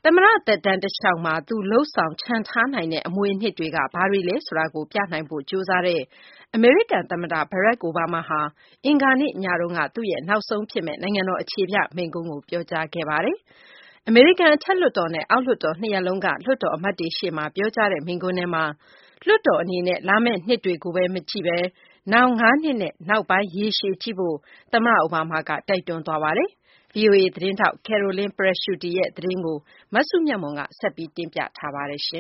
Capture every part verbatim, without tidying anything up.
သမ္မတသက်တမ်းတလျှောက်မှာသူလုပ်ဆောင်ချန်ထားနိုင်တဲ့အမွေအနှစ်တွေကဘာတွေလဲဆိုတာကိုပြနိုင်ဖို့ကြိုးစားတဲ့အမေရိကန်သမ္မတ Barack Obama ဟာအင်္ဂါနေ့ညတုန်းကသူ့ရဲ့နောက်ဆုံးဖြစ်မယ့်နိုင်ငံတော်အခြေပြမိန့်ခွန်းကိုပြောကြားခဲ့ပါတယ်။အမေရိကန်အထက်လွှတ်တော်နဲ့အောက်လွှတ်တော်နှစ်ရပ်လုံးကလွှတ်တော်အမတ်တွေရှေ့မှာပြောကြားတဲ့မိန့်ခွန်းထဲမှာလွှတ်တော်အနေနဲ့လာမယ့်နှစ်တွေကိုပဲမကြည့်ပဲနောက်ငါးနှစ်နဲ့နောက်ပိုင်းရေရှည်ကြည့်ဖို့သမ္မတအိုဘားမားကတိုက်တွန်းသွားပါတယ်။ V O A သတင်းထောက် Caroline Presutti ရဲ့သတင်းကိုမစုမြတ်မွန်ကဆက်ပြီးတင်ပြထားပါတယ်။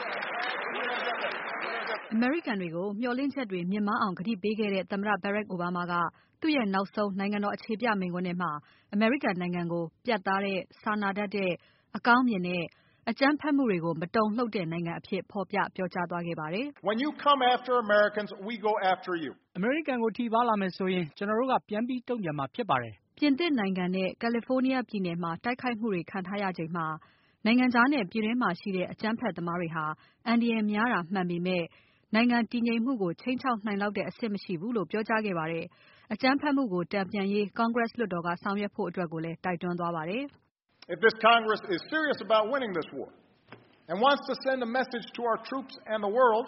အမေရိကန်တွေကိုမျှော်လင့်ချက်တွေမြင့်မားအောင်ကတိပေးခဲ့တဲ့သမ္မတ Barack Obama ကသူ့ရဲ့နောက်ဆုံးနိုင်ငံတော်အခြေပြမိန့်ခွန်းထဲမှာအမေရိကန်နိုင်ငံကိုပြတ်သားတဲ့စာနာတတ်တဲ့အကောင်းမြင်တဲ့အကြမ်းဖက်မှုတွေကိုမတုန်လှုပ်တဲ့နိုင်ငံအဖြစ်ဖော်ပြပြောကြားသွားခဲ့ပါတယ်။ When you come after Americans, we go after you. အမေရိကန်ကိုထိပါလာမယ်ဆိုရင်ကျွန်တော်တို့ကပြန်ပြီးတုံ့ပြန်မှာဖြစ်ပါတယ်။ပြင်သစ်နိုင်ငံနဲ့ California ပြည်နယ်မှာတိုက်ခိုက်မှုတွေခံထားရချိန်မှာနိုင်ငံခြားနဲ့ပြည်တွင်းမှာရှိတဲ့အကြမ်းဖက်သမားတွေဟာအန္တရာယ်များတာမှန်ပေမဲ့နိုင်ငံတည်ငြိမ်မှုကိုခြိမ်းခြောက်နိုင်လောက်တဲ့အဆင့်မရှိဘူးလို့ပြောကြားခဲ့ပါတယ်။အကြမ်းဖက်မှုကိုတန်ပြန်ရေး Congress လွှတ်တော်ကဆောင်ရွက်ဖို့အတွက်ကိုလည်းတိုက်တွန်းသွားပါတယ်။ If this Congress is serious about winning this war and wants to send a message to our troops and the world,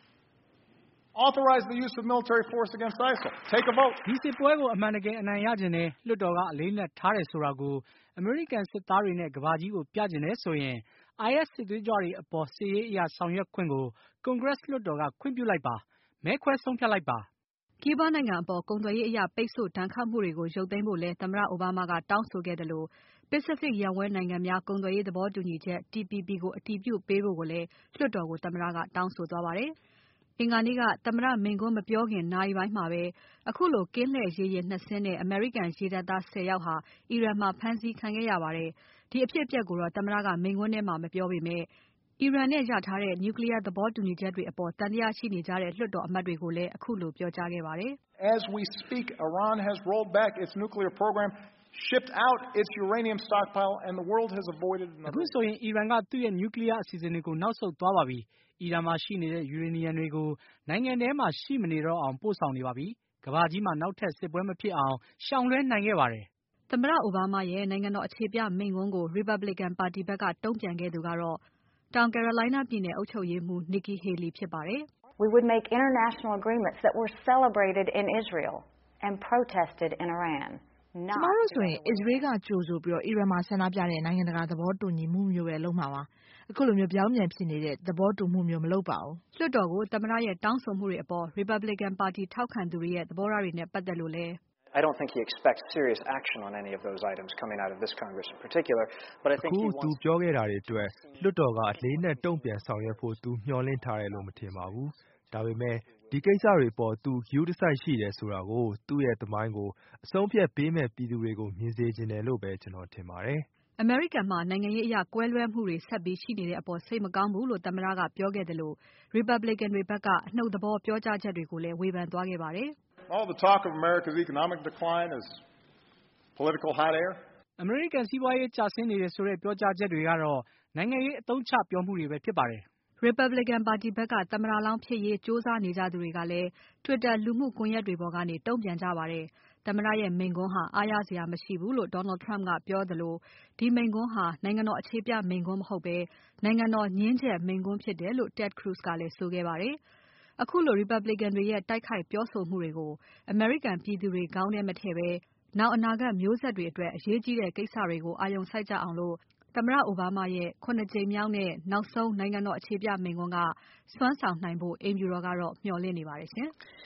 authorize the use of military force against ISIL. Take a vote. ဒီစစ်ပွဲကိုအမှန်တကယ်အနိုင်ရခြင်းနဲ့လွှတ်တော်ကအလေးနက်ထားတယ်ဆိုတာကိုအမေရိကန်စစ်သားတွေနဲ့ကမ္ဘာကြီးကိုပြခြင်းနဲ့ဆိုရင် I S စစ်သွေးကြွတွေအပေါ်စစ်ရေးအရာဆောင်ရွက်ခွင့်ကို Congress လွှတ်တော်ကခွင့်ပြုလိုက်ပါ။မဲခွဲဆုံးဖြတ်လိုက်ပါ။ကီးဘားနိုင်ငံအပေါ်ကုန်သွယ်ရေးအရာပိတ်ဆို့ဒဏ်ခတ်မှုတွေကိုရုပ်သိမ်းဖို့လည်းသမ္မတအိုဘားမားကတောင်းဆိုခဲ့တယ်လို့ Pacific ရပ်ဝန်းနိုင်ငံများကုန်သွယ်ရေးသဘောတူညီချက် T P P ကိုအတည်ပြုပေးဖို့ကိုလည်းလွှတ်တော်ကိုသမ္မတကတောင်းဆိုသွားပါတယ်။အင်္ဂါနေ့ကသမ္မတမိန့်ခွန်းမပြောခင်နာရီပိုင်းမှာပဲအခုလိုကင်းလှည့်ရေယာဉ်နှစ်စင်းနဲ့အမေရိကန်ရေတပ်သားဆယ်ယောက်ဟာအီရန်မှာဖမ်းဆီးခံခဲ့ရပါတယ်။ဒီအဖြစ်အပျက်ကိုတော့သမ္မတကမိန့်ခွန်းထဲမှာမပြောပေမဲ့အီရန်နဲ့ရထားတဲ့ Nuclear သဘောတူညီချက်တွေအပေါ်သံသယရှိနေကြတဲ့လွှတ်တော်အမတ်တွေကိုလည်းအခုလိုပြောကြားခဲ့ပါတယ်။ As we speak, Iran has rolled back its nuclear program, shipped out its uranium stockpile and the world has avoided another. အခုဆိုရင်အီရန်ကသူ့ရဲ့ Nuclear အစီအစဉ်တွေကိုနောက်ဆုတ်သွားပါပြီ။အီရန်မှာရှိနေတဲ့ယူရေနီယံတွေကိုနိုင်ငံထဲမှာရှိမနေတော့အောင်ပို့ဆောင်နေပါပြီ။ကမ္ဘာကြီးမှာနောက်ထပ်စစ်ပွဲမဖြစ်အောင်ရှောင်လွှဲနိုင်ခဲ့ပါတယ်။သမ္မတအိုဘားမားရဲ့နိုင်ငံတော်အခြေပြမိန့်ခွန်းကို Republican ပါတီဘက်ကတုံ့ပြန်ခဲ့သူကတော့တောင် Carolina ပြည်နယ်အုပ်ချုပ်ရေးမှူး Nikki Haley ဖြစ်ပါတယ်။ We would make international agreements that were celebrated in Israel and protested in Iran. ကျမတို့ဆိုရင် Israel ကကြိုဆိုပြီးအီရန်မှာဆန္ဒပြတဲ့နိုင်ငံတကာသဘောတူညီမှုမျိုးပဲလုပ်မှာပါ။အခုလိုမျိုးပြောင်းပြန်ဖြစ်နေတဲ့သဘောတူမှုမျိုးမလုပ်ပါဘူး။လွှတ်တော်ကိုသမ္မတရဲ့တောင်းဆိုမှုတွေအပေါ် Republican ပါတီထောက်ခံသူတွေရဲ့သဘောထားတွေနဲ့ပတ်သက်လို့လည်း I don't think he expects serious action on any of those items coming out of this Congress in particular, but I think he wants to ပြောခဲ့တာတွေအတွက်လွှတ်တော်ကအလေးနဲ့တုံ့ပြန်ဆောင်ရွက်ဖို့သူမျှော်လင့်ထားတယ်လို့မထင်ပါဘူး။ဒါပေမဲ့ဒီကိစ္စတွေပေါ်သူ view တစ်စိုက်ရှိတယ်ဆိုတာကိုသူ့ရဲ့သမိုင်းကိုအဆုံးဖြတ်ပေးမဲ့ပြည်သူတွေကိုမြင်စေချင်တယ်လို့ပဲကျွန်တော်ထင်ပါတယ်။ American မှာနိုင်ငံရေးအရကွဲလွဲမှုတွေဆက်ပြီးရှိနေတဲ့အပေါ်စိတ်မကောင်းဘူးလို့သမ္မတကပြောခဲ့တယ်လို့ Republican တွေဘက်ကအနှုတ်သဘောပြောကြားချက်တွေကိုလည်းဝေဖန်သွားခဲ့ပါတယ်။ All the talk of America's economic decline is political hot air. အမေရိကန်စီးပွားရေးကျဆင်းနေတယ်ဆိုတဲ့ပြောကြားချက်တွေကတော့နိုင်ငံရေးအသုံးချပြောမှုတွေပဲဖြစ်ပါတယ်။ Republican ပါတီဘက်ကသမ္မတလောင်းဖြစ်ရေးကြိုးစားနေကြသူတွေကလည်း Twitter လူမှုကွန်ရက်တွေပေါ်ကနေတုံ့ပြန်ကြပါတယ်။သမ္မတရဲ့မိန့်ခွန်းဟာအားရစရာမရှိဘူးလို့ Donald Trump ကပြောသလိုဒီမိန့်ခွန်းဟာနိုင်ငံတော်အခြေပြမိန့်ခွန်းမဟုတ်ဘဲနိုင်ငံတော်ညှဉ်းချက်မိန့်ခွန်းဖြစ်တယ်လို့ Ted Cruz ကလည်းဆိုခဲ့ပါတယ်။အခုလို Republican တွေရဲ့တိုက်ခိုက်ပြောဆိုမှုတွေကိုအမေရိကန်ပြည်သူတွေခေါင်းထဲမထည့်ဘဲနောက်အနာဂတ်မျိုးဆက်တွေအတွက်အရေးကြီးတဲ့ကိစ္စတွေကိုအာရုံစိုက်ကြအောင်လို့သမ္မတအိုဘားမားရဲ့ခုနှစ်ကြိမ်မြောက်နဲ့နောက်ဆုံးနိုင်ငံတော်အခြေပြမိန့်ခွန်းကစွမ်းဆောင်နိုင်ဖို့အိမ်ဖြူတော်ကတော့မျှော်လင့်နေပါတယ်ရှင်။